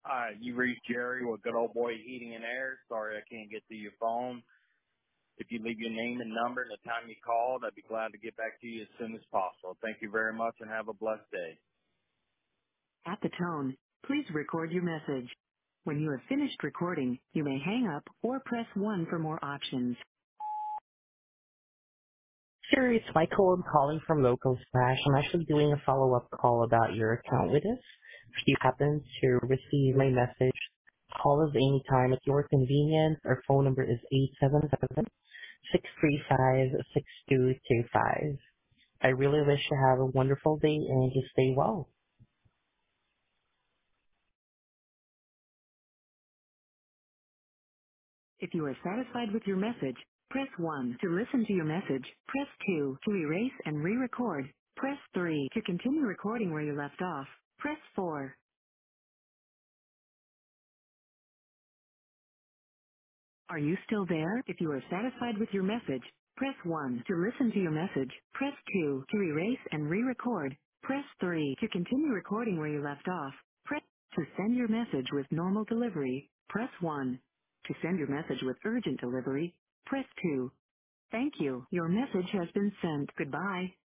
You reached Jerry with Good Old Boy Heating and Air. Sorry I can't get to your phone. If you leave your name and number and the time you called, I'd be glad to get back to you as soon as possible. Thank you very much and have a blessed day. At the tone, please record your message. When you have finished recording, you may hang up or press 1 for more options. Sure, it's Michael. I'm calling from Local Splash. I'm actually doing a follow-up call about your account with us. If you happen to receive my message, call us anytime at your convenience. Our phone number is 877-635-6225. I really wish you have a wonderful day and just stay well. If you are satisfied with your message, press 1 to listen to your message. Press 2 to erase and re-record. Press 3 to continue recording where you left off. Press 4. Are you still there? If you are satisfied with your message, press 1 to listen to your message. Press 2 to erase and re-record. Press 3 to continue recording where you left off. Press to send your message with normal delivery. Press 1. To send your message with urgent delivery, press 2. Thank you. Your message has been sent. Goodbye.